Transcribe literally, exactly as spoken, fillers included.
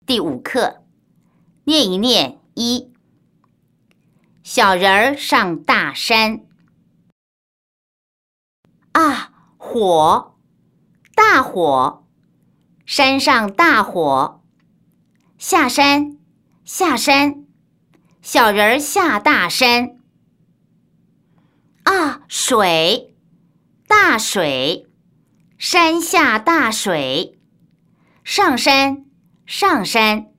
第五课，念一念一。小人儿上大山。啊，火，大火，山上大火。下山，下山，小人儿下大山。啊，水，大水，山下大水。上山，上山，